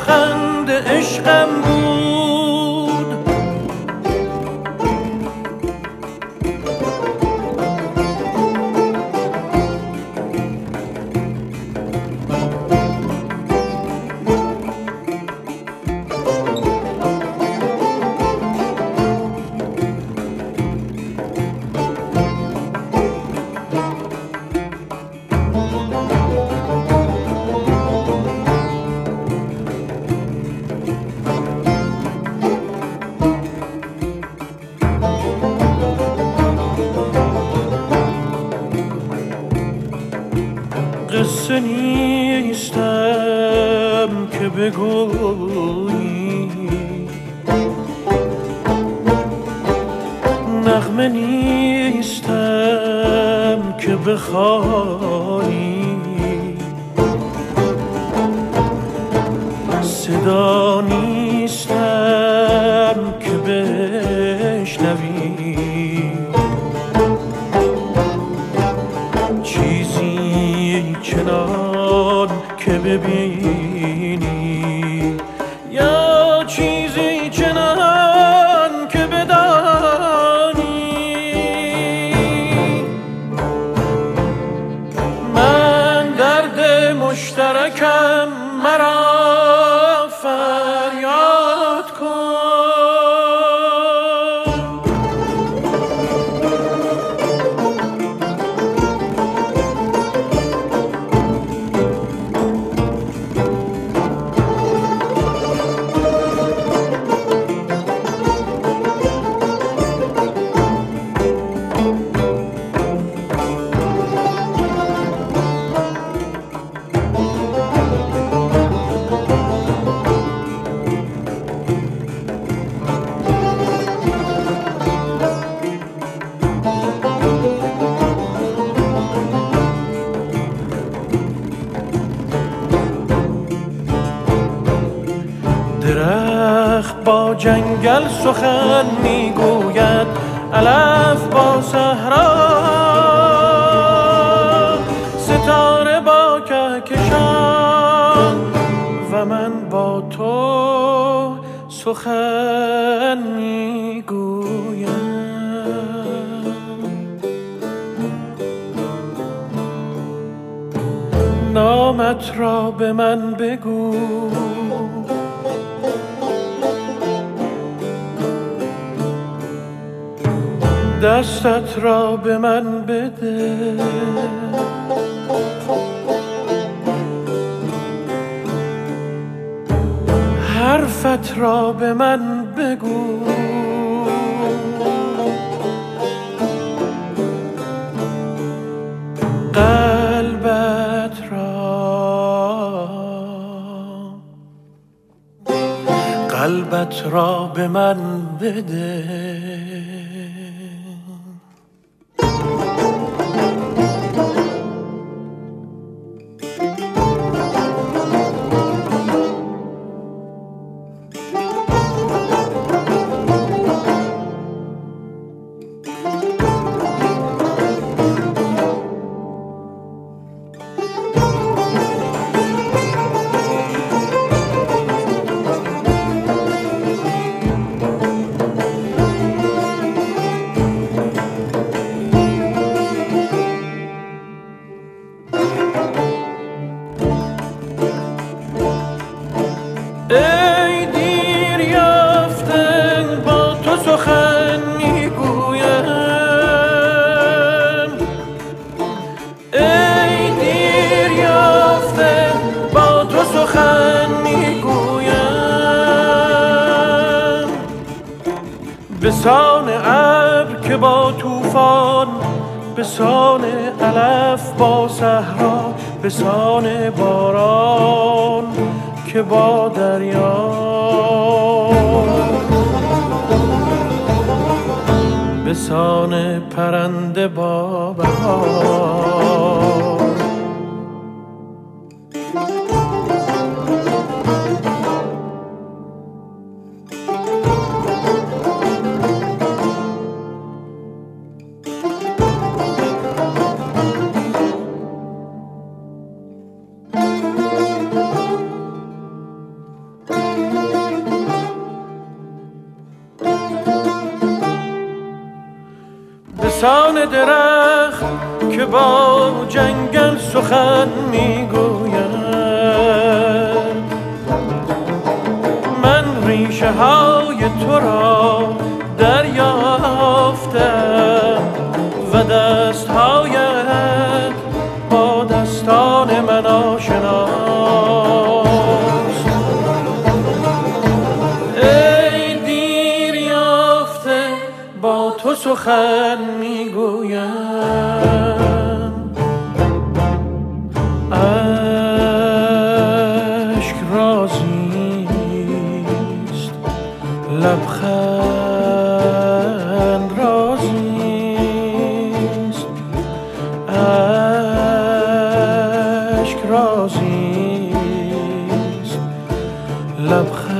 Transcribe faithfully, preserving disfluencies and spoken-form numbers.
لبخند عشقم بود. قصه نیستم که بگویی، نغمه نیستم که بخوانی، صدا نیستم که بشنوی، چیزی چنان که ببینی، یا چیزی چنان که بدانی. من درد مشترکم، مرا فریاد کن. درخت با جنگل سخن میگوید، علف با صحرا، ستاره با کهکشان و من با تو سخن میگویم. نامت را به من بگو، دستت را به من بده، حرفت را به من بگو، قلبت را قلبت را به من بده. ای دیر یافته با تو سخن میگویم، ای دیر یافته با تو سخن میگویم. بسان ابر که با طوفان، بسان علف با صحرا، بسان باران که با دریا، بسان پرنده با بهار. بسان درخت که با جنگل سخن میگوید. من ریشه های تو را دریافتم و دستهایت با دستان من آشناست. ای دیر یافته با تو سخن میگویم، اشک رازیست لبخند رازیست، اشک رازیست لبخند